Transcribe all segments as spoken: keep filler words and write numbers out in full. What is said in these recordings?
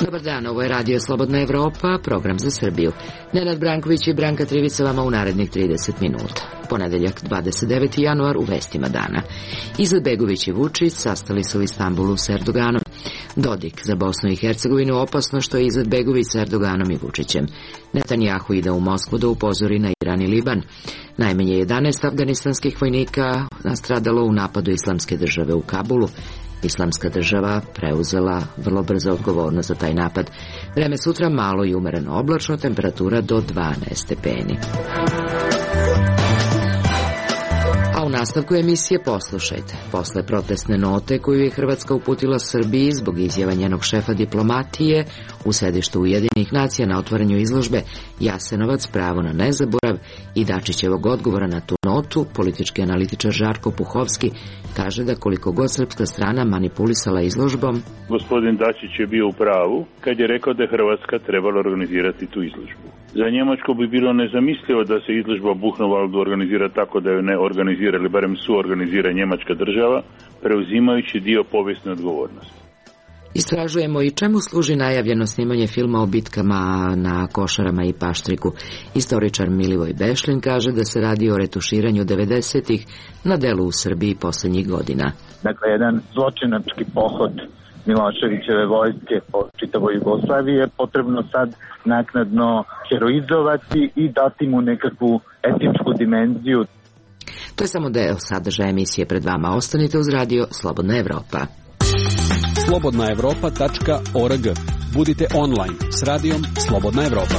Dobar dan, ovo je Radio Slobodna Evropa, program za Srbiju. Nenad Branković i Branka Trivica vama u narednih trideset minuta. Ponedeljak, dvadeset deveti januar, u vestima dana. Izetbegović i Vučić sastali se u Istanbulu s Erdoganom. Dodik za Bosnu i Hercegovinu opasno što je Izetbegović s Erdoganom i Vučićem. Netanjahu ide u Moskvu da upozori na Iran i Liban. Najmanje jedanaest afganistanskih vojnika nastradalo u napadu Islamske države u Kabulu. Islamska država preuzela vrlo brzo odgovornost za taj napad. Vreme sutra malo i umereno oblačno, temperatura do dvanaest stepeni. A u nastavku emisije poslušajte. Posle protestne note koju je Hrvatska uputila Srbiji zbog izjava njenog šefa diplomatije u sedištu Ujedinjenih nacija na otvaranju izložbe Jasenovac, pravo na nezaborav i Dačićevog odgovora na tu notu, politički analitičar Žarko Puhovski kaže da koliko god srpska strana manipulisala izložbom, gospodin Dačić je bio u pravu kad je rekao da je Hrvatska trebala organizirati tu izložbu. Za Njemačko bi bilo nezamislivo da se izložba Buchenwaldu organizira tako da ju ne organizira ili barem suorganizira njemačka država, preuzimajući dio povijesne odgovornosti. Istražujemo i čemu služi najavljeno snimanje filma o bitkama na Košarama i Paštriku. Istoričar Milivoj Bešlin kaže da se radi o retuširanju devedesetih na delu u Srbiji posljednjih godina. Dakle, jedan zločinački pohod Miloševićeve vojske po čitavoj Jugoslaviji je potrebno sad naknadno heroizovati i dati mu nekakvu etičku dimenziju. To je samo deo sadržaja emisije pred vama. Ostanite uz Radio Slobodna Evropa. slobodna evropa tačka org. Budite online s radijom Slobodna Evropa.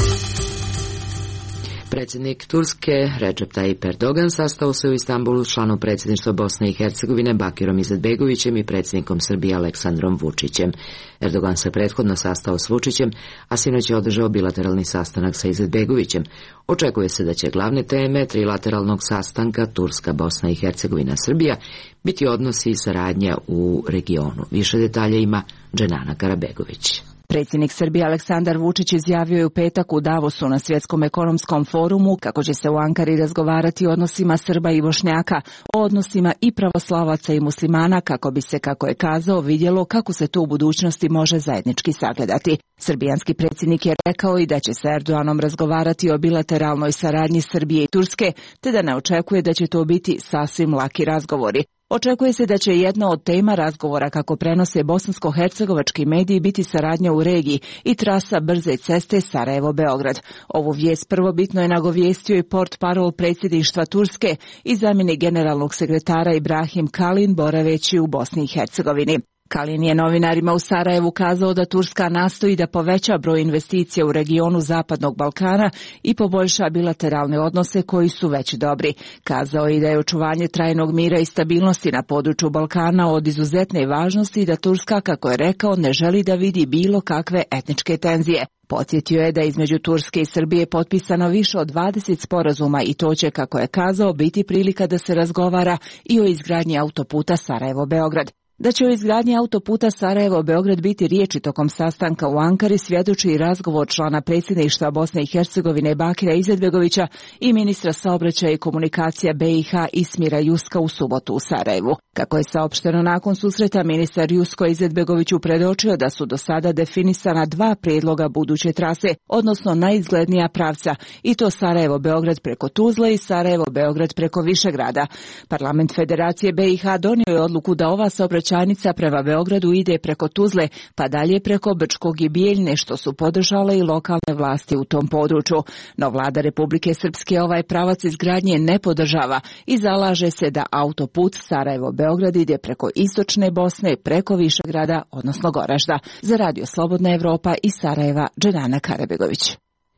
Predsjednik Turske Recep Tayyip Erdogan sastao se u Istanbulu s članom predsjedništva Bosne i Hercegovine Bakirom Izetbegovićem i predsjednikom Srbije Aleksandrom Vučićem. Erdogan se prethodno sastao s Vučićem, a sinoć je održao bilateralni sastanak sa Izetbegovićem. Očekuje se da će glavne teme trilateralnog sastanka Turska, Bosna i Hercegovina, Srbija biti odnosi i saradnja u regionu. Više detalja ima Dženana Karabegović. Predsjednik Srbije Aleksandar Vučić izjavio je u petak u Davosu na Svjetskom ekonomskom forumu kako će se u Ankari razgovarati o odnosima Srba i Bošnjaka, o odnosima i pravoslavaca i muslimana kako bi se, kako je kazao, vidjelo kako se to u budućnosti može zajednički sagledati. Srbijanski predsjednik je rekao i da će sa Erdoganom razgovarati o bilateralnoj saradnji Srbije i Turske, te da ne očekuje da će to biti sasvim laki razgovori. Očekuje se da će jedna od tema razgovora, kako prenose bosansko-hercegovački mediji, biti saradnja u regiji i trasa brze ceste Sarajevo-Beograd. Ovu vijest prvobitno je nagovijestio i portparol predsjedništva Turske i zamjenik generalnog sekretara Ibrahim Kalin boraveći u Bosni i Hercegovini. Kalin je novinarima u Sarajevu kazao da Turska nastoji da poveća broj investicija u regionu Zapadnog Balkana i poboljša bilateralne odnose koji su već dobri. Kazao je i da je očuvanje trajnog mira i stabilnosti na području Balkana od izuzetne važnosti i da Turska, kako je rekao, ne želi da vidi bilo kakve etničke tenzije. Podsjetio je da je između Turske i Srbije potpisano više od dvadeset sporazuma i to će, kako je kazao, biti prilika da se razgovara i o izgradnji autoputa Sarajevo-Beograd. Da će o izgradnji autoputa Sarajevo-Beograd biti riječi tokom sastanka u Ankari svjedoči i razgovor člana predsjedništva Bosne i Hercegovine Bakira Izetbegovića i ministra saobraćaja i komunikacija B i H Ismira Juska u subotu u Sarajevu. Kako je saopšteno nakon susreta, ministar Jusko Izetbegoviću predočio da su do sada definisana dva prijedloga buduće trase, odnosno najizglednija pravca, i to Sarajevo-Beograd preko Tuzle i Sarajevo-Beograd preko Višegrada. Parlament Federacije B i H donio je odluku da ova saobraćajnica prema Beogradu ide preko Tuzle, pa dalje preko Brčkog i Bijeljne, što su podržale i lokalne vlasti u tom području. No vlada Republike Srpske ovaj pravac izgradnje ne podržava i zalaže se da autoput Sarajevo-Beograd ide preko istočne Bosne, preko Višegrada, odnosno Goražda. Za Radio Slobodna Evropa iz Sarajeva, Dženana Karabegović.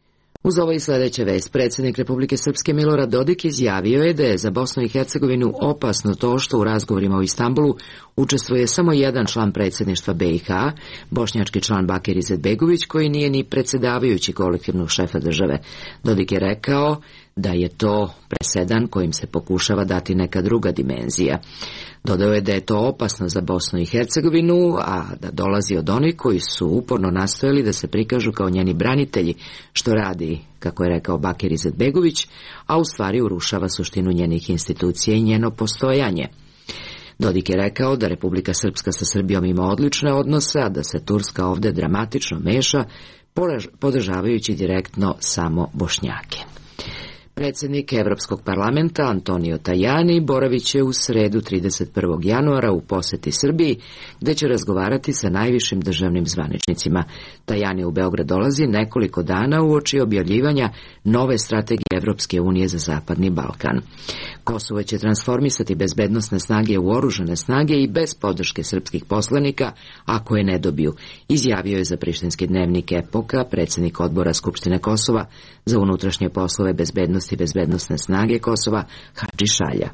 Uz ovo i sljedeće vest, predsjednik Republike Srpske Milorad Dodik izjavio je da je za Bosnu i Hercegovinu opasno to što u razgovorima u Istanbulu učestvuje samo jedan član predsjedništva B i H, bošnjački član Bakir Izetbegović, koji nije ni predsjedavajući kolektivnog šefa države. Dodik je rekao da je to presedan kojim se pokušava dati neka druga dimenzija. Dodao je da je to opasno za Bosnu i Hercegovinu, a da dolazi od onih koji su uporno nastojali da se prikažu kao njeni branitelji, što radi, kako je rekao Bakir Izetbegović, a u stvari urušava suštinu njenih institucija i njeno postojanje. Dodik je rekao da Republika Srpska sa Srbijom ima odlične odnose, a da se Turska ovde dramatično meša, podržavajući direktno samo Bošnjake. Predsjednik Evropskog parlamenta Antonio Tajani boravit će u sredu trideset prvog januara u poseti Srbiji, gde će razgovarati sa najvišim državnim zvaničnicima. Tajani u Beograd dolazi nekoliko dana uoči objavljivanja nove strategije Evropske unije za Zapadni Balkan. Kosovo će transformisati bezbednosne snage u oružane snage i bez podrške srpskih poslanika, ako je ne dobiju, izjavio je za prištinski dnevnik Epoka predsjednik odbora Skupštine Kosova za unutrašnje poslove bezbednosti i bezbednosne snage Kosova Hadži Šalja.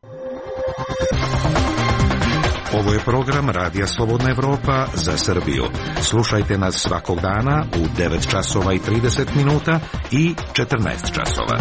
Ovo je program Radija Slobodna Evropa za Srbiju. Slušajte nas svakog dana u devet časova i trideset minuta i četrnaest časova.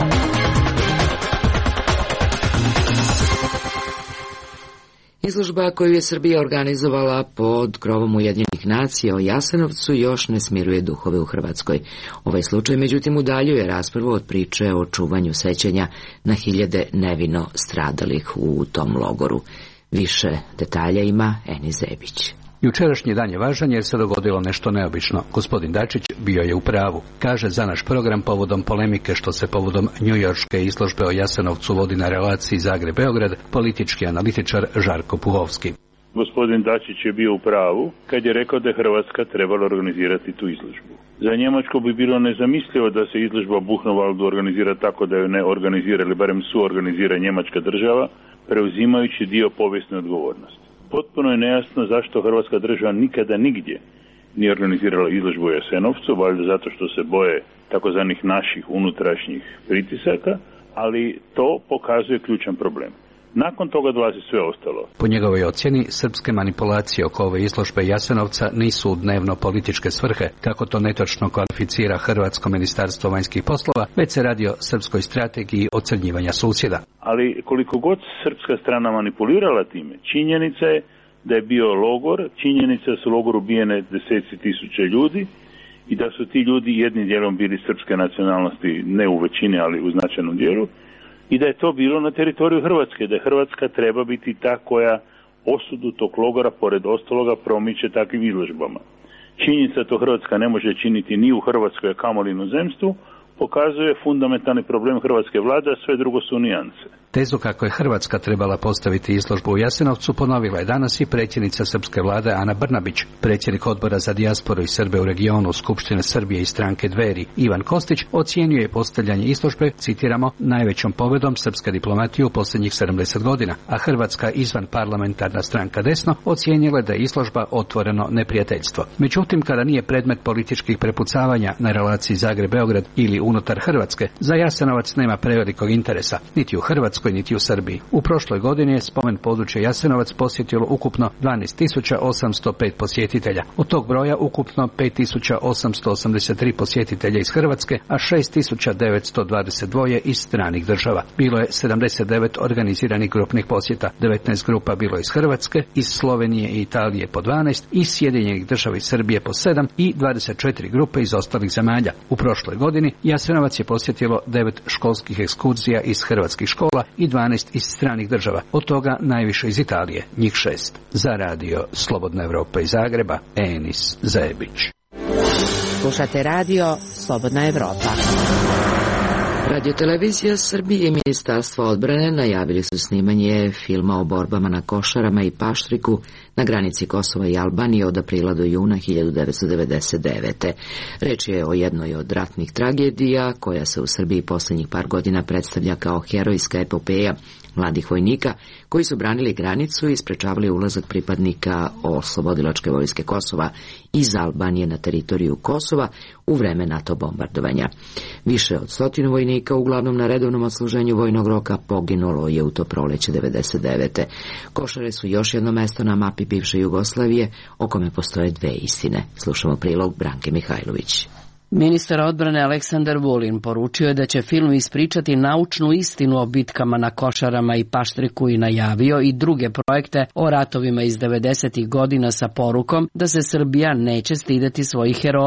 Izložba koju je Srbija organizovala pod krovom Ujedinjenih nacija o Jasenovcu još ne smiruje duhove u Hrvatskoj. Ovaj slučaj, međutim, udaljuje raspravu od priče o čuvanju sećanja na hiljade nevino stradalih u tom logoru. Više detalja ima Eni Zebić. Jučerašnji dan je važan jer se dogodilo nešto neobično. Gospodin Dačić bio je u pravu. Kaže za naš program povodom polemike što se povodom njujorške izložbe o Jasenovcu vodi na relaciji Zagreb-Beograd politički analitičar Žarko Puhovski. Gospodin Dačić je bio u pravu kad je rekao da je Hrvatska trebala organizirati tu izložbu. Za Njemačku bi bilo nezamislivo da se izložba u Buchenwaldu organizira tako da ju ne organizira ili barem suorganizira njemačka država, preuzimajući dio povijesne odgovornosti. Potpuno je nejasno zašto Hrvatska država nikada nigdje nije organizirala izložbu u Jasenovcu, valjda zato što se boje takozvanih naših unutrašnjih pritisaka, ali to pokazuje ključan problem. Nakon toga dolazi sve ostalo. Po njegovoj ocjeni, srpske manipulacije oko ove izložbe Jasenovca nisu u dnevno političke svrhe, kako to netočno kvalificira Hrvatsko ministarstvo vanjskih poslova, već se radi o srpskoj strategiji ocrnjivanja susjeda. Ali koliko god srpska strana manipulirala time, činjenica je da je bio logor, činjenica da su u logoru ubijene deseci tisuća ljudi i da su ti ljudi jednim dijelom bili srpske nacionalnosti, ne u većini, ali u značajnom dijelu, i da je to bilo na teritoriju Hrvatske, da je Hrvatska treba biti ta koja osudu tog logora, pored ostaloga, promiče takvim izložbama. Činjenica to Hrvatska ne može činiti ni u Hrvatskoj, a kamoli inozemstvu, pokazuje fundamentalni problem hrvatske vlade, a sve drugo su nijanse. Tezu kako je Hrvatska trebala postaviti izložbu u Jasenovcu ponovila je danas i predsjednica srpske vlade Ana Brnabić. Predsjednik odbora za dijasporu i Srbe u regionu Skupštine Srbije i stranke Dveri Ivan Kostić ocijenio je postavljanje izložbe, citiramo, najvećom pobedom srpske diplomatije u posljednjih sedamdeset godina, a Hrvatska izvan parlamentarna stranka Desno ocijenila je da je izložba otvoreno neprijateljstvo. Međutim, kada nije predmet političkih prepucavanja na relaciji Zagreb-Beograd ili unutar Hrvatske, za Jasenovac nema prevelikog interesa, niti u Hrvatskoj, niti u Srbiji. U prošloj godini je spomen područja Jasenovac posjetilo ukupno dvanaest tisuća osamsto pet posjetitelja. Od tog broja ukupno pet tisuća osamsto osamdeset tri posjetitelja iz Hrvatske, a šest tisuća devetsto dvadeset dva iz stranih država. Bilo je sedamdeset devet organiziranih grupnih posjeta, devetnaest grupa bilo iz Hrvatske, iz Slovenije i Italije po dvanaest, iz Sjedinjenih država i Srbije po sedam i dvadeset četiri grupe iz ostalih zemalja. U prošloj godini Jasenovac je posjetilo devet školskih ekskurzija iz hrvatskih škola i dvanaest iz stranih država, od toga najviše iz Italije, njih šest. Za radio Slobodna Evropa iz Zagreba, Enis Zebić. Slušate radio Slobodna Evropa. Radiotelevizija Srbije i Ministarstvo odbrane najavili su snimanje filma o borbama na Košarama i Paštriku na granici Kosova i Albanije od aprila do juna hiljadu devetsto devedeset devete. Reč je o jednoj od ratnih tragedija koja se u Srbiji posljednjih par godina predstavlja kao herojska epopeja mladih vojnika koji su branili granicu i sprečavali ulazak pripadnika oslobodilačke vojske Kosova iz Albanije na teritoriju Kosova u vreme NATO bombardovanja. Više od stotinu vojnika, uglavnom na redovnom odsluženju vojnog roka, poginulo je u to proleće devedeset devete. Košare su još jedno mesto na mapi bivše Jugoslavije o kome postoje dve istine. Slušamo prilog Branke Mihajlović. Ministar odbrane Aleksandar Vulin poručio je da će film ispričati naučnu istinu o bitkama na Košarama i Paštriku i najavio i druge projekte o ratovima iz devedesetih godina sa porukom da se Srbija neće stideti svojih heroja.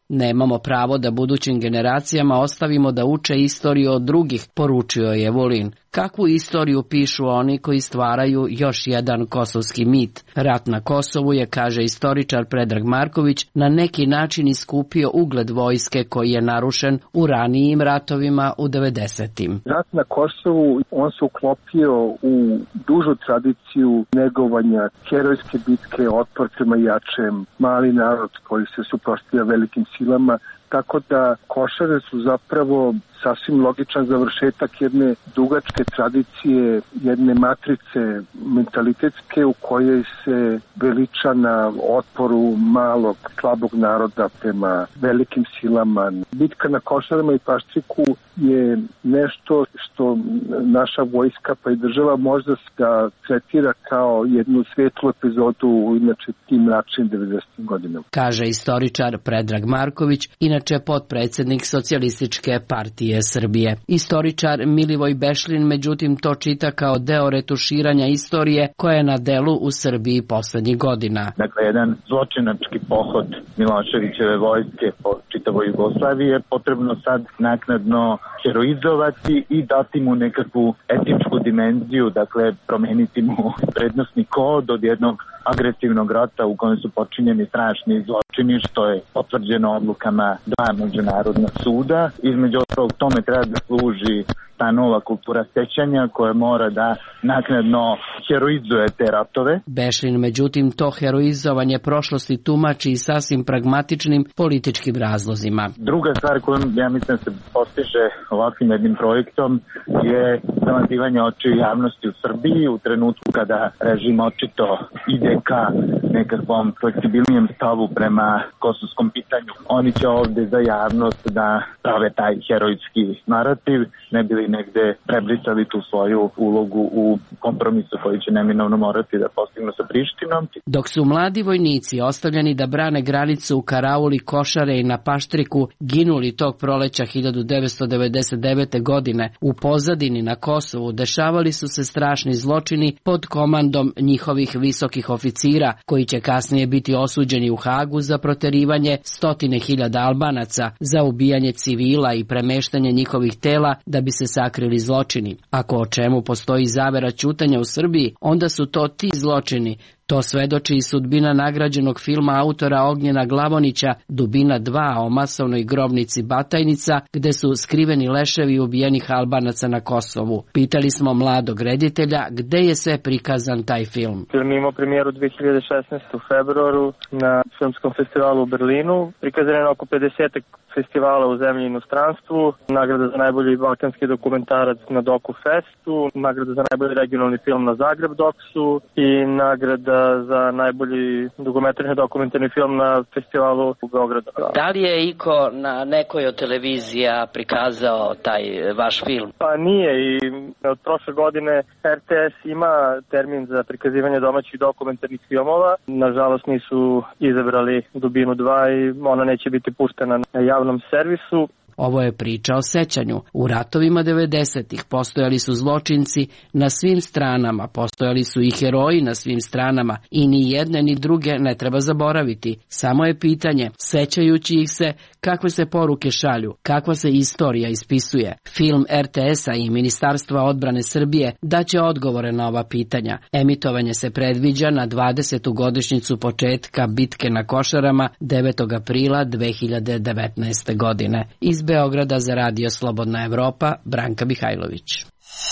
Nemamo pravo da budućim generacijama ostavimo da uče istoriju od drugih, poručio je Vulin. Kakvu istoriju pišu oni koji stvaraju još jedan kosovski mit? Rat na Kosovu je, kaže istoričar Predrag Marković, na neki način iskupio ugled vojske koji je narušen u ranijim ratovima u devedesetim. Rat na Kosovu, on se uklopio u dužu tradiciju negovanja herojske bitke, otpor prema jačem, mali narod koji se suprotstavlja velikim silama, tako da Košare su zapravo sasvim logičan završetak jedne dugačke tradicije, jedne matrice mentalitetske u kojoj se veliča na otporu malog, slabog naroda prema velikim silama. Bitka na Košarama i Paštriku je nešto što naša vojska pa i država možda da tretira kao jednu svetlu epizodu u inače tim mračnim devedesetim godinama. Kaže istoričar Predrag Marković, inače potpredsednik Socijalističke partije Srbije. Istoričar Milivoj Bešlin međutim to čita kao deo retuširanja istorije koja je na delu u Srbiji poslednjih godina. Dakle, jedan zločinački pohod Miloševićeve vojske po čitavoj Jugoslaviji je potrebno sad naknadno heroizovati i dati mu nekakvu etičku dimenziju, dakle promeniti mu prednosni kod od jednog agresivnog rata u kojem su počinjeni strašni zločini, što je potvrđeno odlukama dva međunarodna suda. Između ostalog tome treba da služi ta nova kultura sećanja koja mora da naknadno heroizuje te ratove. Bešlin međutim to heroizovanje prošlosti tumači i sasvim pragmatičnim političkim razlozima. Druga stvar koju ja mislim se postiže ovakvim jednim projektom je zamazivanje očiju javnosti u Srbiji u trenutku kada režim očito ide ka nekakvom fleksibilnijem stavu prema kosovskom pitanju. Oni će ovde za javnost da prave taj herojski narativ, ne bili negde prebrisali tu svoju ulogu u kompromisu koji će neminovno morati da postignu sa Prištinom. Dok su mladi vojnici ostavljeni da brane granicu u karauli Košare i na Paštriku ginuli tog proleća hiljadu devetsto devedeset devete. godine, u pozadini na Kosovu dešavali su se strašni zločini pod komandom njihovih visokih oficira, koji će kasnije biti osuđeni u Hagu za proterivanje stotine hiljada Albanaca, za ubijanje civila i premeštanje njihovih tela da bi se sakrili zločini. Ako o čemu postoji zavera ćutanja u Srbiji, onda su to ti zločini. To svedoči i sudbina nagrađenog filma autora Ognjena Glavonića Dubina dva o masovnoj grobnici Batajnica, gde su skriveni leševi ubijenih Albanaca na Kosovu. Pitali smo mladog reditelja gde je sve prikazan taj film. Film imao premijeru dve hiljade šesnaeste. u februaru na filmskom festivalu u Berlinu. Prikazan je na oko pedeset festivala u zemlji i inostranstvu. Nagrada za najbolji balkanski dokumentarac na Doku Festu, nagrada za najbolji regionalni film na Zagreb Doksu i nagrada za najbolji dokumentarni dokumentarni film na festivalu u Beogradu. Da li je iko na nekoj od televizija prikazao taj vaš film? Pa nije, i od prošle godine R T S ima termin za prikazivanje domaćih dokumentarnih filmova. Nažalost nisu izabrali Dubinu dva i ona neće biti puštena na javnom servisu. Ovo je priča o sećanju. U ratovima devedesetih postojali su zločinci na svim stranama, postojali su i heroji na svim stranama i ni jedne ni druge ne treba zaboraviti. Samo je pitanje, sećajući ih se, kakve se poruke šalju, kakva se istorija ispisuje. Film R T S-a i Ministarstva odbrane Srbije daće odgovore na ova pitanja. Emitovanje se predviđa na dvadesetu godišnjicu početka bitke na Košarama devetog aprila dve hiljade devetnaeste. godine. Iz Beograda za Radio Slobodna Evropa, Branka Mihajlović.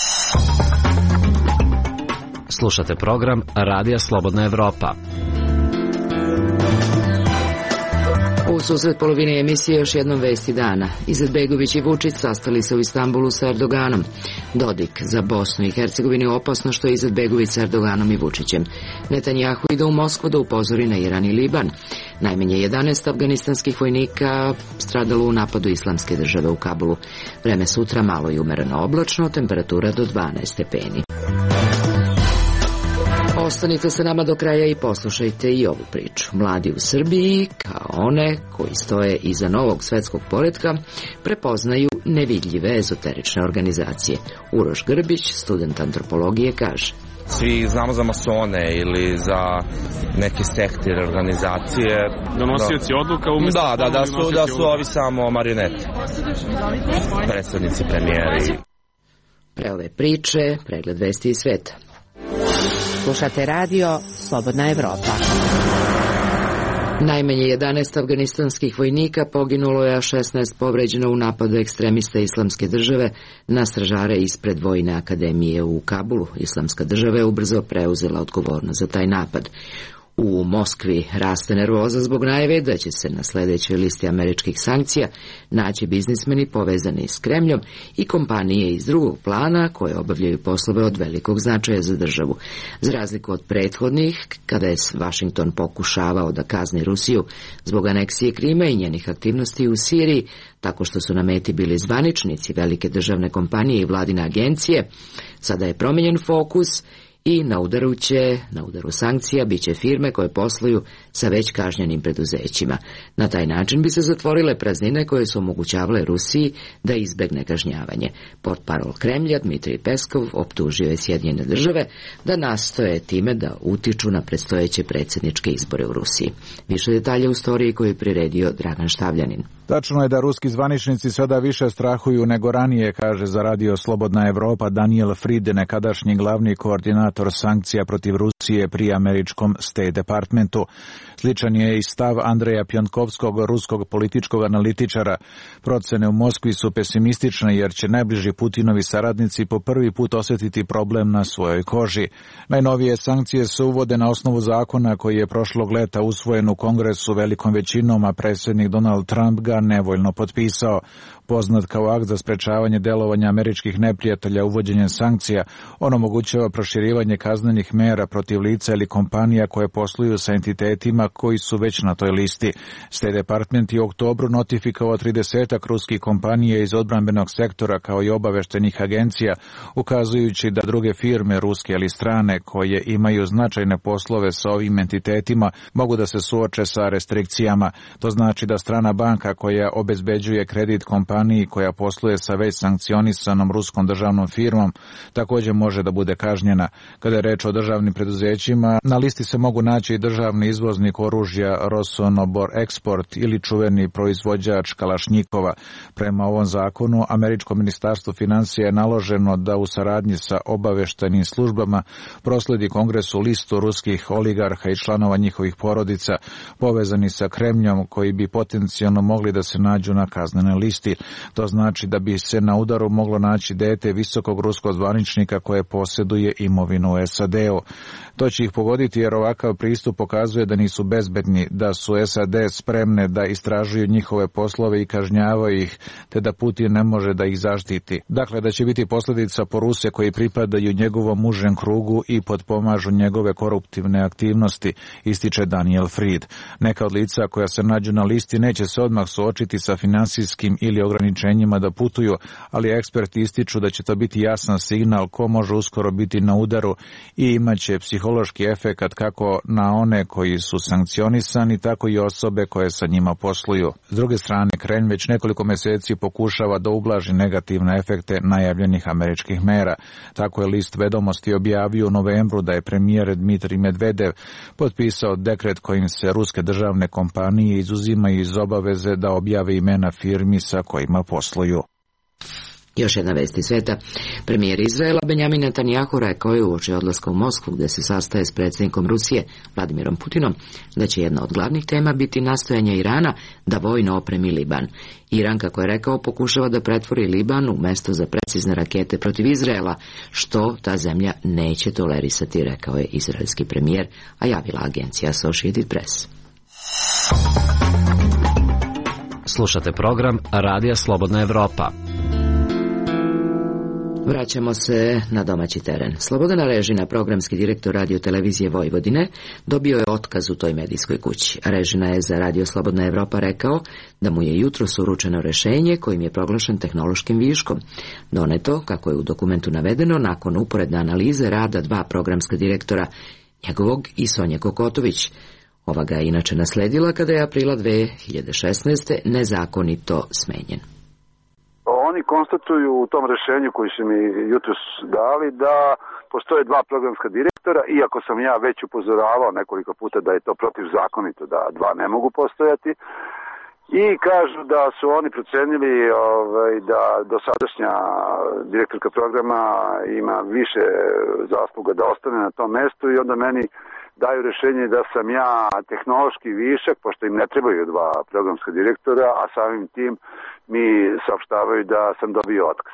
Slušate program Radija Slobodna Evropa. U susret polovine emisije još jednom vesti dana. Izetbegović i Vučić sastali se u Istanbulu sa Erdoganom. Dodik za Bosnu i Hercegovini je opasno što je Izetbegović sa Erdoganom i Vučićem. Netanjahu ide u Moskvu da upozori na Iran i Liban. Najmanje jedanaest afganistanskih vojnika stradalo u napadu Islamske države u Kabulu. Vreme sutra malo i umereno oblačno, temperatura do dvanaest stepeni. Ostanite sa nama do kraja i poslušajte i ovu priču. Mladi u Srbiji, kao one koji stoje iza novog svetskog poretka, prepoznaju nevidljive ezoterične organizacije. Uroš Grbić, student antropologije, kaže: Svi znamo za masone ili za neke sekte ili organizacije. Donosioci da. odluka umjesto... Da, da, da su, da su ovi samo marionete. Predsednici, premijeri. Pre ove priče, pregled vesti iz sveta. Slušate radio Slobodna Evropa. Najmanje jedanaest afganistanskih vojnika poginulo je, a šesnaest povređeno u napadu ekstremista Islamske države na stražare ispred Vojne akademije u Kabulu. Islamska država je ubrzo preuzela odgovornost za taj napad. U Moskvi raste nervoza zbog najave da će se na sledećoj listi američkih sankcija naći biznismeni povezani s Kremljom i kompanije iz drugog plana koje obavljaju poslove od velikog značaja za državu. Za razliku od prethodnih, kada je Vašington pokušavao da kazni Rusiju zbog aneksije Krima i njenih aktivnosti u Siriji, tako što su na meti bili zvaničnici velike državne kompanije i vladine agencije, sada je promenjen fokus i na udaru će, na udaru sankcija biće firme koje posluju sa već kažnjenim preduzećima. Na taj način bi se zatvorile praznine koje su omogućavale Rusiji da izbegne kažnjavanje. Portparol Kremlja Dmitrij Peskov optužio je Sjedinjene države da nastoje time da utiču na predstojeće predsjedničke izbore u Rusiji. Više detalja u storiji koju je priredio Dragan Štavljanin. Tačno je da ruski zvaničnici sada više strahuju nego ranije, kaže za radio Slobodna Evropa Daniel Fried, nekadašnji glavni koordinator sankcija protiv Rusije pri američkom State Departmentu. Sličan je i stav Andreja Pjontkovskog, ruskog političkog analitičara. Procene u Moskvi su pesimistične jer će najbliži Putinovi saradnici po prvi put osjetiti problem na svojoj koži. Najnovije sankcije se uvode na osnovu zakona koji je prošlog leta usvojen u Kongresu velikom većinom, a predsjednik Donald Trump ga nevoljno potpisao. Poznat kao akt za sprečavanje delovanja američkih neprijatelja uvođenjem sankcija, on omogućava proširivanje kaznenih mera protiv lica ili kompanija koje posluju sa entitetima koji su već na toj listi. State Department je u oktobru notifikovao tridesetak ruskih kompanija iz odbrambenog sektora kao i obaveštenih agencija, ukazujući da druge firme, ruske ili strane, koje imaju značajne poslove sa ovim entitetima, mogu da se suoče sa restrikcijama. To znači da strana banka koja obezbeđuje kredit kompaniji koja posluje sa već sankcionisanom ruskom državnom firmom također može da bude kažnjena. Kada je reč o državnim preduzećima, na listi se mogu naći i državni izvoznik oružja Rosonobor Export ili čuveni proizvođač Kalašnjikova. Prema ovom zakonu, američko ministarstvo financija je naloženo da u saradnji sa obaveštajnim službama prosledi Kongresu listu ruskih oligarha i članova njihovih porodica povezani sa Kremljom koji bi potencijalno mogli da se nađu na kaznenoj listi. To znači da bi se na udaru moglo naći dete visokog ruskog zvaničnika koje posjeduje imovinu u S A D-u. To će ih pogoditi jer ovakav pristup pokazuje da nisu bezbedni, da su S A D spremne da istražuju njihove poslove i kažnjavaju ih, te da Putin ne može da ih zaštiti. Dakle, da će biti posljedica po Ruse koji pripadaju njegovom užem krugu i potpomažu njegove koruptivne aktivnosti, ističe Daniel Fried. Neka od lica koja se nađu na listi neće se odmah suočiti sa finansijskim ili ograničenjima da putuju, ali eksperti ističu da će to biti jasan signal ko može uskoro biti na udaru i imaće psihološki efekat kako na one koji su sankcionisani, tako i osobe koje sa njima posluju. S druge strane, Kremlj već nekoliko meseci pokušava da ublaži negativne efekte najavljenih američkih mera. Tako je list Vedomosti objavio u novembru da je premijer Dmitrij Medvedev potpisao dekret kojim se ruske državne kompanije izuzimaju iz obaveze da objave imena firmi sa kojima posluju. Još jedna vest iz sveta. Premijer Izraela Benjamin Netanjahu rekao je uoči odlaska u Moskvu gde se sastaje s predsjednikom Rusije Vladimirom Putinom da će jedna od glavnih tema biti nastojanje Irana da vojno opremi Liban. Iran, kako je rekao, pokušava da pretvori Liban u mesto za precizne rakete protiv Izraela, što ta zemlja neće tolerisati, rekao je izraelski premijer, a javila agencija Associated Press. Slušate program Radija Slobodna Evropa. Vraćamo se na domaći teren. Slobodan Arežina, programski direktor Radio televizije Vojvodine, dobio je otkaz u toj medijskoj kući. Arežina je za Radio Slobodna Evropa rekao da mu je jutros uručeno rešenje kojim je proglašen tehnološkim viškom. Doneto, kako je u dokumentu navedeno, nakon uporedne analize rada dva programska direktora, njegovog i Sonje Kokotović. Ova ga je inače nasledila kada je aprila dve hiljade šesnaeste. nezakonito smenjen. Oni konstatuju u tom rešenju koji su mi jutros dali da postoje dva programska direktora, iako sam ja već upozoravao nekoliko puta da je to protivzakonito, da dva ne mogu postojati. I kažu da su oni procenili ovaj, da dosadašnja direktorka programa ima više zasluga da ostane na tom mestu i onda meni daju rešenje da sam ja tehnološki višak, pošto im ne trebaju dva programska direktora, a samim tim mi saopštavaju da sam dobio otkaz.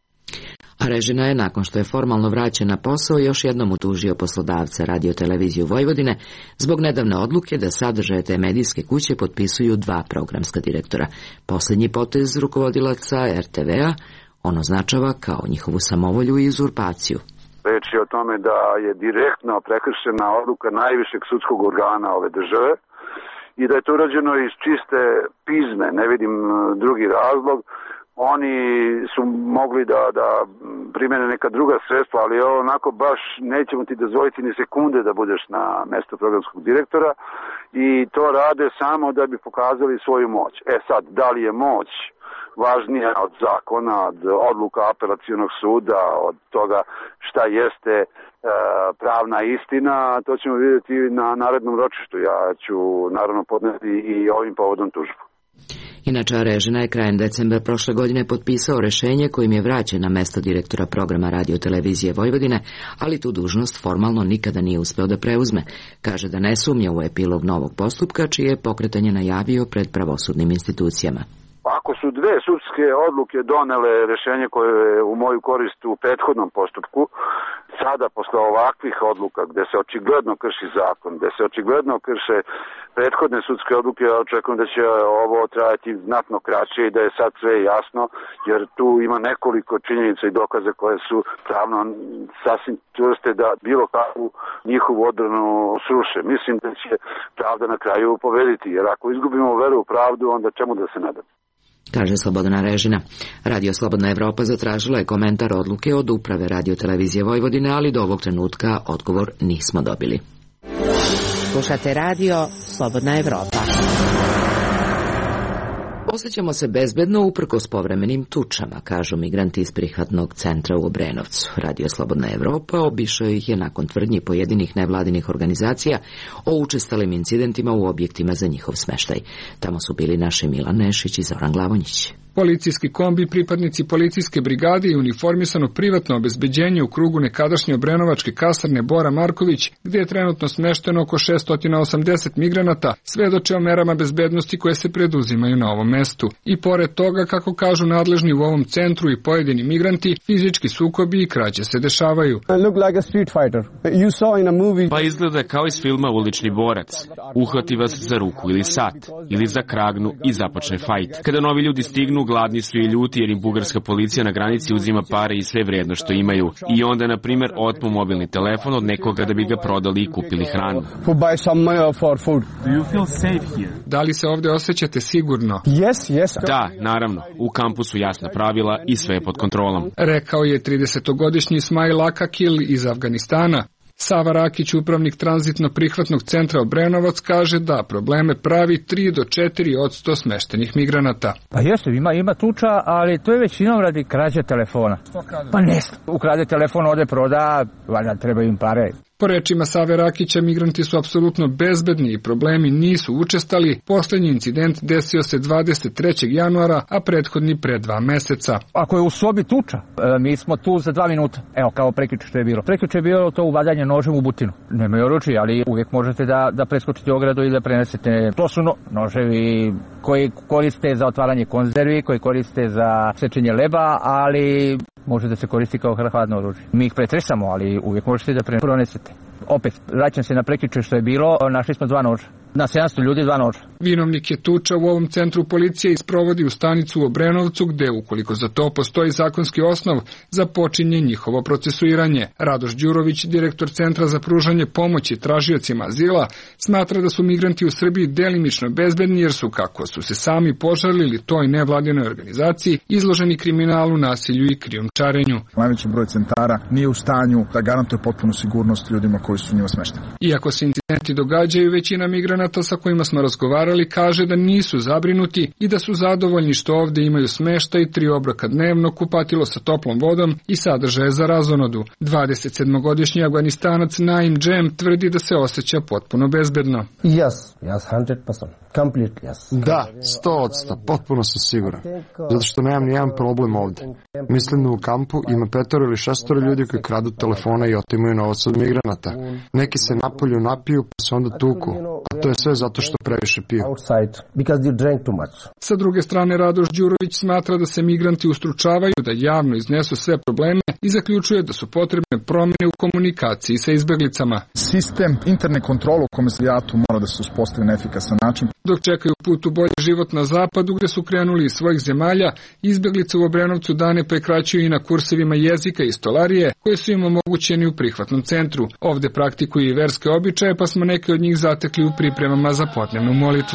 A Režina je, nakon što je formalno vraćen na posao, još jednom utužio poslodavca Radio-televiziju Vojvodine zbog nedavne odluke da sadržaje te medijske kuće potpisuju dva programska direktora. Posljednji potez rukovodilaca er te ve-a on označava kao njihovu samovolju i uzurpaciju. Reč je o tome da je direktno prekršena odluka najvišeg sudskog organa ove države i da je to urađeno iz čiste pizme, ne vidim drugi razlog. Oni su mogli da, da primene neka druga sredstva, ali onako baš nećemo ti dozvoliti ni sekunde da budeš na mestu programskog direktora i to rade samo da bi pokazali svoju moć. E sad, da li je moć važnija od zakona, od odluka apelacionog suda, od toga šta jeste e, pravna istina, to ćemo vidjeti na narednom ročištu. Ja ću naravno podneti i ovim povodom tužbu. Inače, Režina je krajem decembra prošle godine potpisao rešenje kojim je vraćen na mesto direktora programa Radio-televizije Vojvodine, ali tu dužnost formalno nikada nije uspeo da preuzme. Kaže da ne sumnja u epilog novog postupka, čije je pokretanje najavio pred pravosudnim institucijama. Ako su dve sudske odluke donele rešenje koje je u moju korist u prethodnom postupku, sada posle ovakvih odluka gde se očigledno krši zakon, gde se očigledno krše prethodne sudske odluke, ja očekujem da će ovo trajati znatno kraće i da je sad sve jasno, jer tu ima nekoliko činjenica i dokaza koje su pravno sasvim čvrste da bilo kakvu njihovu odbranu sruše. Mislim da će pravda na kraju pobediti, jer ako izgubimo veru u pravdu, onda čemu da se nadam? Kaže Slobodana Režina. Radio Slobodna Evropa zatražila je komentar odluke od uprave Radio-televizije Vojvodine, ali do ovog trenutka odgovor nismo dobili. Slušate radio Slobodna Evropa. Osjećamo se bezbedno uprkos povremenim tučama, kažu migranti iz prihvatnog centra u Obrenovcu. Radio Slobodna Evropa obišao ih je nakon tvrdnji pojedinih nevladinih organizacija o učestalim incidentima u objektima za njihov smeštaj. Tamo su bili naši Milan Nešić i Zoran Glavonjić. Policijski kombi, pripadnici policijske brigade i uniformisano privatno obezbeđenje u krugu nekadašnje obrenovačke kasarne Bora Marković, gdje je trenutno smešteno oko šesto osamdeset migranata, svedoče o merama bezbednosti koje se preduzimaju na ovom mestu. I pored toga, kako kažu nadležni u ovom centru i pojedini migranti, fizički sukobi i krađe se dešavaju. Pa izgleda kao iz filma Ulični borac. Uhvati vas za ruku ili sat, ili za kragnu i započne fajt. Kada novi ljudi stignu, gladni su i ljuti jer im bugarska policija na granici uzima pare i sve vrijedno što imaju. I onda, na primjer, otmu mobilni telefon od nekoga da bi ga prodali i kupili hranu. Da li se ovdje osjećate sigurno? Da, naravno. U kampu su jasna pravila i sve je pod kontrolom. Rekao je tridesetogodišnji Ismail Akakil iz Afganistana. Sava Rakić, upravnik tranzitno prihvatnog centra Obrenovac, kaže da probleme pravi tri do četiri odsto smeštenih migranata. Pa jeste, ima, ima tuča, ali to je većinom radi krađe telefona. Pa ne, ukrade telefon, ode proda, valjda treba im pare. Po rečima Save Rakića, migranti su apsolutno bezbedni i problemi nisu učestali. Posljednji incident desio se dvadeset trećeg januara, a prethodni pre dva meseca. Ako je u sobi tuča, mi smo tu za dva minuta. Evo, kao prekjuče što je bilo. Prekjuče je bilo to uvadanje nožem u butinu. Nemaju oružje, ali uvijek možete da, da preskočite ogradu i da prenesete. To su no, noževi koji koriste za otvaranje konzervi, koji koriste za sečenje leba, ali može da se koristi kao hladno oružje. Mi ih pretresamo, ali uvijek možete da pronesete. Opet, vraćam se na prekjuče što je bilo, našli smo dva noža. Na sedamsto ljudi dva noža. Vinovnik je tuča u ovom centru policije isprovodi u stanicu u Obrenovcu, gde, ukoliko za to postoji zakonski osnov, započinje njihovo procesuiranje. Radoš Đurović, direktor Centra za pružanje pomoći tražiocima azila, smatra da su migranti u Srbiji delimično bezbedni jer su, kako su se sami požalili toj nevladinoj organizaciji, izloženi kriminalu, nasilju i krijumčarenju. Najveći broj centara nije u stanju da garantuje potpunu sigurnost ljudima koji su u njima smešteni. Iako se incidenti događaju, većina migranata sa kojima smo razgovarali kaže da nisu zabrinuti i da su zadovoljni što ovde imaju smeštaj, tri obroka dnevno, kupatilo sa toplom vodom i sadržaje za razonodu. dvadesetsedmogodišnji Afganistanac Naim Džem tvrdi da se osjeća potpuno bezbedno. Yes, yes, sto posto. Completely, yes. Da, sto odsto, potpuno sam siguran. Zato što nemam ni jedan problem ovde. Mislim da u kampu ima petoro ili šestoro ljudi koji kradu telefona i otimaju novac od migranata. Neki se napolju napiju pa se onda tuku. A to je sve zato što previše piju. Sa druge strane, Radoš Đurović smatra da se migranti ustručavaju da javno iznesu sve probleme i zaključuje da su potrebne promjene u komunikaciji sa izbeglicama. Sistem interne kontrole u komisarijatu mora da se uspostavi na efikasan način. Dok čekaju put u bolji život na zapadu, gde su krenuli iz svojih zemalja, izbeglice u Obrenovcu dane prekraćuju i na kursevima jezika i stolarije, koje su im omogućeni u prihvatnom centru. Ovde praktikuju i verske običaje, pa smo neke od njih zatekli u pripremama za podnevnu molitvu.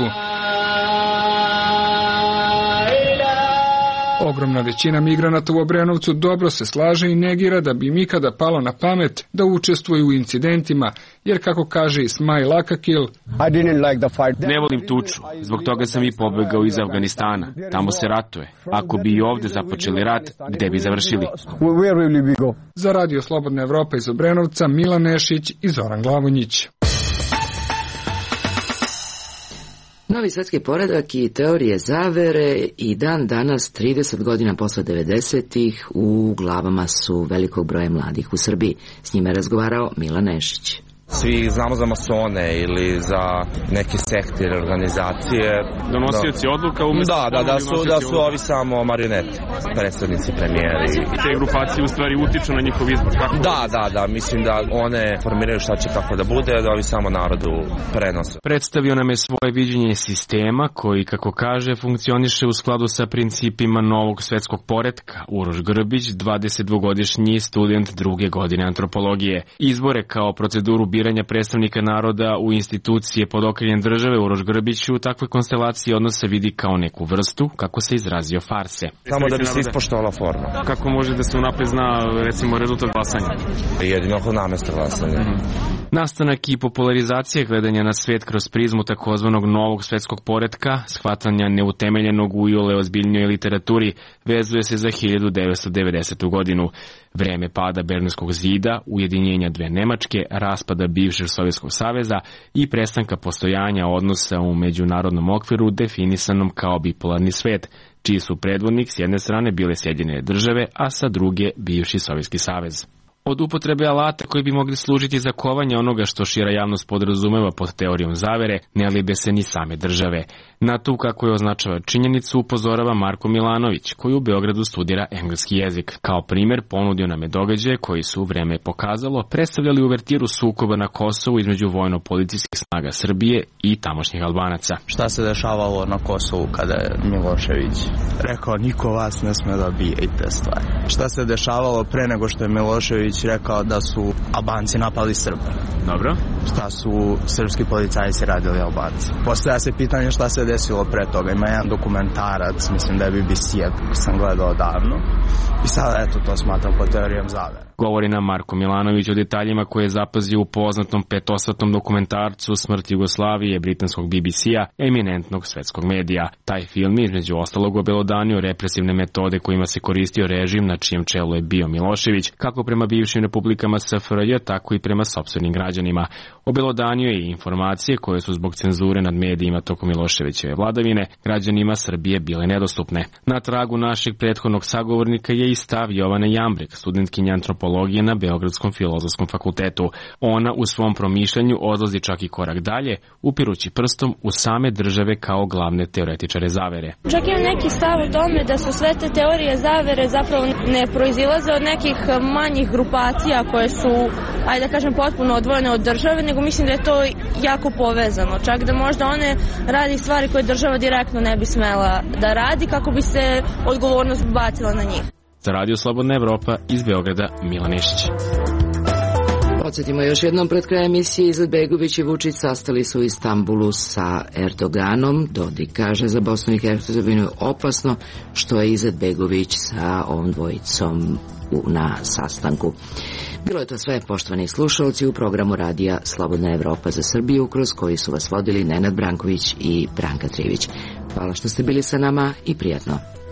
Ogromna većina migranata u Obrenovcu dobro se slaže i negira da bi im ikada palo na pamet da učestvuju u incidentima, jer kako kaže Ismail Akakil, ne volim tuču, zbog toga sam i pobegao iz Afganistana. Tamo se ratuje. Ako bi i ovde započeli rat, gde bi završili? Za Radio Slobodna Evropa iz Obrenovca, Milan Nešić i Zoran Glavonjić. Novi svetski poredak i teorije zavere i dan danas, trideset godina posle devedesetih, u glavama su velikog broja mladih u Srbiji. S njima je razgovarao Milan Nešić. Svi znamo za masone ili za neke sekte ili organizacije. Donosioci odluka umjesto... Da, da, da su, da su ovi samo marionete, predstavnici, premijeri. I te grupacije u stvari utiču na njihov izbor, kako? Da, da, da, mislim da one formiraju šta će kako da bude, da ovi samo narodu prenose. Predstavio nam je svoje viđenje sistema koji, kako kaže, funkcioniše u skladu sa principima novog svetskog poretka. Uroš Grbić, dvadesetdvogodišnji student druge godine antropologije. Izbore kao proceduru biranja predstavnika naroda u institucije pod okriljem države, Uroš Grbić u takvoj konstelaciji odnose vidi kao neku vrstu, kako se izrazio, farse. Samo da bi se ispoštovala forma. Kako može da se unapred zna, recimo, rezultat glasanja? Jedino kod namesta glasanja. Mm-hmm. Nastanak i popularizacija gledanja na svet kroz prizmu takozvanog novog svetskog poretka, shvatanja neutemeljenog u iole ozbiljnjoj literaturi, vezuje se za hiljadu devetsto devedesetu godinu. Vreme pada Berlinskog zida, ujedinjenja dve Nemačke, raspada bivšeg Sovjetskog saveza i prestanka postojanja odnosa u međunarodnom okviru definisanom kao bipolarni svet, čiji su predvodnik s jedne strane bile Sjedinjene države, a sa druge bivši Sovjetski savez. Od upotrebe alata koji bi mogli služiti za kovanje onoga što šira javnost podrazumeva pod teorijom zavere, ne libe se ni same države. Na tu, kako je označava činjenicu, upozorava Marko Milanović, koji u Beogradu studira engleski jezik. Kao primjer ponudio nam je događaje koji su, vreme pokazalo, predstavljali uvertiru sukoba na Kosovu između vojno-policijskih snaga Srbije i tamošnjih Albanaca. Šta se dešavalo na Kosovu kada je Milošević rekao niko vas ne sme da bije i te stvari? Šta se dešavalo pre nego što je Milošević rekao da su Albanci napali Srbe? Dobro. Šta su srpski policajci radili Albanci? Postavlja se pitanje šta se desilo pre toga. Ima jedan dokumentarac, mislim da je B B C, koji sam gledao davno. I sada, eto, to smatram po teorijom zavere. Govori nam Marko Milanović o detaljima koje je zapazio u poznatom petosatnom dokumentarcu Smrt Jugoslavije britanskog B B C-a, eminentnog svetskog medija. Taj film je između ostalog obelodanio represivne metode kojima se koristio režim na čijem čelu je bio Milošević, kako prema bivšim republikama S F R J, tako i prema sopstvenim građanima. Obelodanio je i informacije koje su zbog cenzure nad medijima tokom Miloševićeve vladavine građanima Srbije bile nedostupne. Na tragu našeg prethodnog sagovornika je i stav Jovane Jambrek, studentkinja antropologije na Beogradskom filozofskom fakultetu. Ona u svom promišljanju odlazi čak i korak dalje, upirući prstom u same države kao glavne teoretičare zavere. Čak imam neki stav o tome da su sve te teorije zavere zapravo ne proizilaze od nekih manjih grupacija koje su, ajde da kažem, potpuno odvojene od države, nego mislim da je to jako povezano. Čak da možda one radi stvari koje država direktno ne bi smela da radi kako bi se odgovornost bacila na njih. Za Radio Slobodna Evropa iz Beograda, Milan Nešić. Od podsjetimo još jednom pred krajem emisije, Izetbegović i Vučić sastali su u Istanbulu sa Erdoganom. Dodik kaže za Bosnu i Hercegovinu opasno što je Izetbegović sa ovom dvojicom na sastanku. Bilo je to sve, poštovani slušalci, u programu radija Slobodna Evropa za Srbiju, kroz koji su vas vodili Nenad Branković i Branka Trivić. Hvala što ste bili sa nama i prijatno.